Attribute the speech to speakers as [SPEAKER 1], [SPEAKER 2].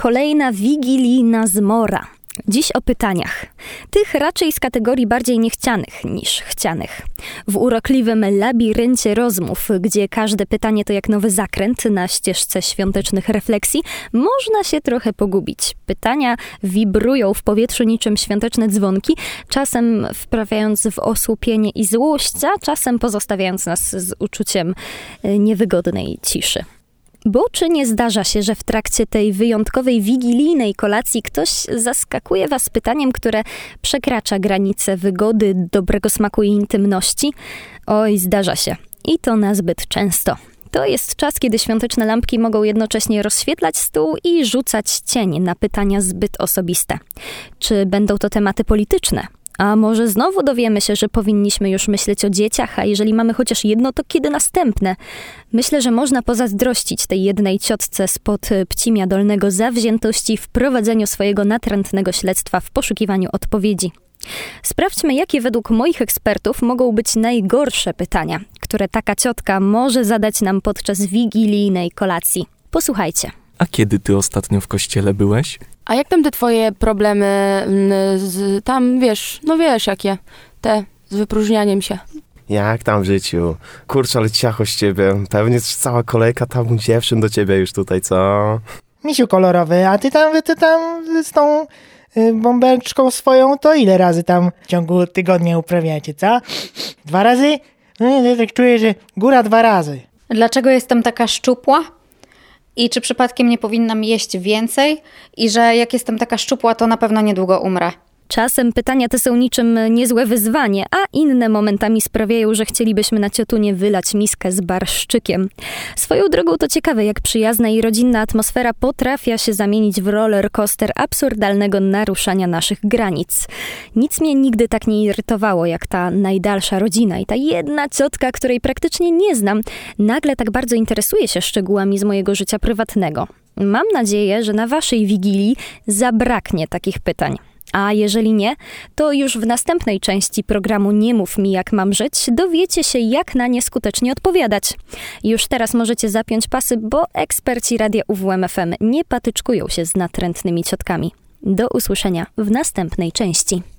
[SPEAKER 1] kolejna wigilijna zmora. Dziś o pytaniach. Tych raczej z kategorii bardziej niechcianych niż chcianych. W urokliwym labiryncie rozmów, gdzie każde pytanie to jak nowy zakręt na ścieżce świątecznych refleksji, można się trochę pogubić. Pytania wibrują w powietrzu niczym świąteczne dzwonki, czasem wprawiając w osłupienie i złość, a czasem pozostawiając nas z uczuciem niewygodnej ciszy. Bo czy nie zdarza się, że w trakcie tej wyjątkowej wigilijnej kolacji ktoś zaskakuje was pytaniem, które przekracza granice wygody, dobrego smaku i intymności? Oj, zdarza się. I to nazbyt często. To jest czas, kiedy świąteczne lampki mogą jednocześnie rozświetlać stół i rzucać cień na pytania zbyt osobiste. Czy będą to tematy polityczne? A może znowu dowiemy się, że powinniśmy już myśleć o dzieciach, a jeżeli mamy chociaż jedno, to kiedy następne? Myślę, że można pozazdrościć tej jednej ciotce spod Pcimia Dolnego zawziętości w prowadzeniu swojego natrętnego śledztwa w poszukiwaniu odpowiedzi. Sprawdźmy, jakie według moich ekspertów mogą być najgorsze pytania, które taka ciotka może zadać nam podczas wigilijnej kolacji. Posłuchajcie.
[SPEAKER 2] A kiedy ty ostatnio w kościele byłeś?
[SPEAKER 3] A jak tam te twoje problemy wiesz jakie, te z wypróżnianiem się?
[SPEAKER 4] Jak tam w życiu? Kurczę, ale ciacho z ciebie. Pewnie cała kolejka tam dziewczyn do ciebie już tutaj, co?
[SPEAKER 5] Misiu kolorowy, a ty tam z tą bąbeczką swoją, to ile razy tam w ciągu tygodnia uprawiacie, co? 2 razy? No, ja tak czuję, że góra 2 razy.
[SPEAKER 6] Dlaczego jestem taka szczupła? I czy przypadkiem nie powinnam jeść więcej? I że jak jestem taka szczupła, to na pewno niedługo umrę.
[SPEAKER 1] Czasem pytania te są niczym niezłe wyzwanie, a inne momentami sprawiają, że chcielibyśmy na ciotunie wylać miskę z barszczykiem. Swoją drogą to ciekawe, jak przyjazna i rodzinna atmosfera potrafia się zamienić w roller coaster absurdalnego naruszania naszych granic. Nic mnie nigdy tak nie irytowało, jak ta najdalsza rodzina i ta jedna ciotka, której praktycznie nie znam, nagle tak bardzo interesuje się szczegółami z mojego życia prywatnego. Mam nadzieję, że na waszej wigilii zabraknie takich pytań. A jeżeli nie, to już w następnej części programu Nie mów mi jak mam żyć dowiecie się, jak na nie skutecznie odpowiadać. Już teraz możecie zapiąć pasy, bo eksperci Radia UWM FM nie patyczkują się z natrętnymi ciotkami. Do usłyszenia w następnej części.